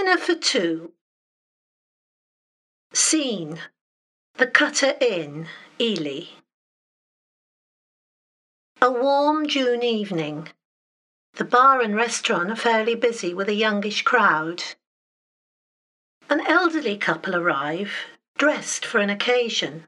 Dinner for two. Scene: the Cutter Inn, Ely. A warm June evening. The bar and restaurant are fairly busy with a youngish crowd. An elderly couple arrive, dressed for an occasion.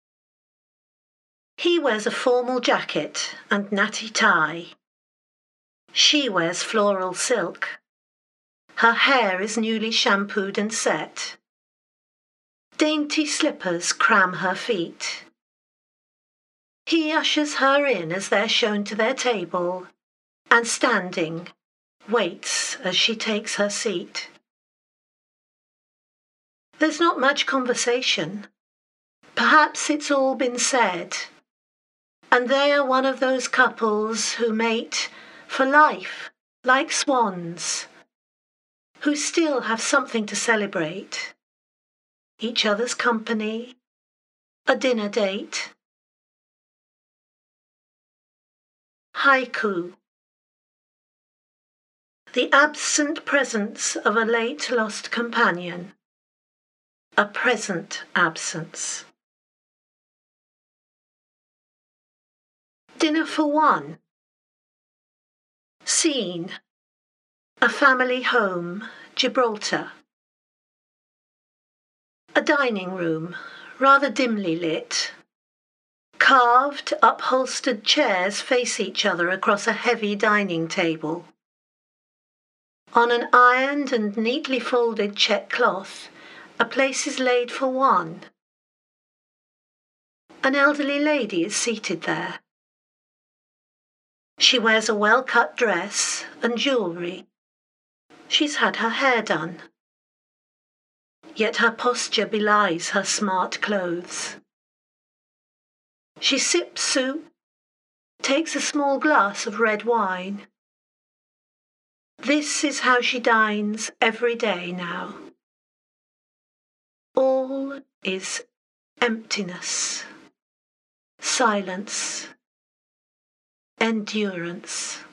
He wears a formal jacket and natty tie. She wears floral silk. Her hair is newly shampooed and set. Dainty slippers cram her feet. He ushers her in as they're shown to their table, and standing, waits as she takes her seat. There's not much conversation. Perhaps it's all been said, and they are one of those couples who mate for life like swans, who still have something to celebrate: each other's company, a dinner date. Haiku. The absent presence of a late lost companion. A present absence. Dinner for one. Scene: a family home, Gibraltar. A dining room, rather dimly lit. Carved, upholstered chairs face each other across a heavy dining table. On an ironed and neatly folded check cloth, a place is laid for one. An elderly lady is seated there. She wears a well-cut dress and jewellery. She's had her hair done. Yet her posture belies her smart clothes. She sips soup, takes a small glass of red wine. This is how she dines every day now. All is emptiness, silence, endurance.